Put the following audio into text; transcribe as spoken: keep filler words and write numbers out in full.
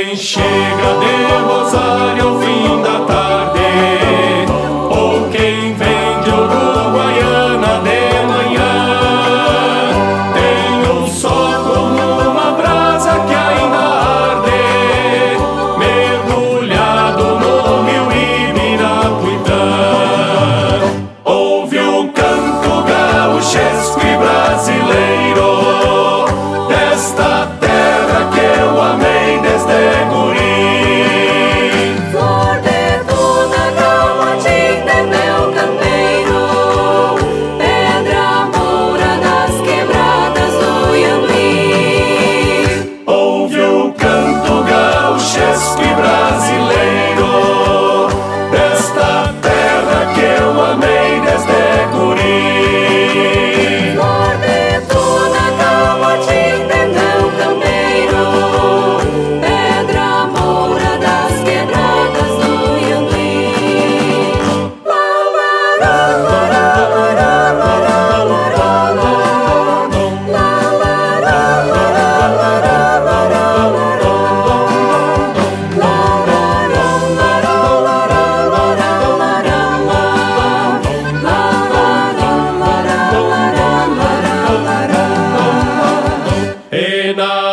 quem chega de Rosário ao fim da tarde, ou quem vem de Uruguaiana de manhã, tem um sol como uma brasa que ainda arde, mergulhado no rio Ibirapuitã. Ouve o canto gauchesco e brasileiro desta terra que eu amei desde guri. Flor de toda Camatinga é meu campeiro, pedra moura das quebradas do Iambi. Ouve o canto gauchesco e brasileiro desta terra que eu amei desde guri. Flor de toda Camatinga é meu campeiro, pedra moura das quebradas do Iambi. La la la la la la la la la la la. La la la la la la la la la la la. La la la la la la la la la la la. La la la la la la la la la la. E na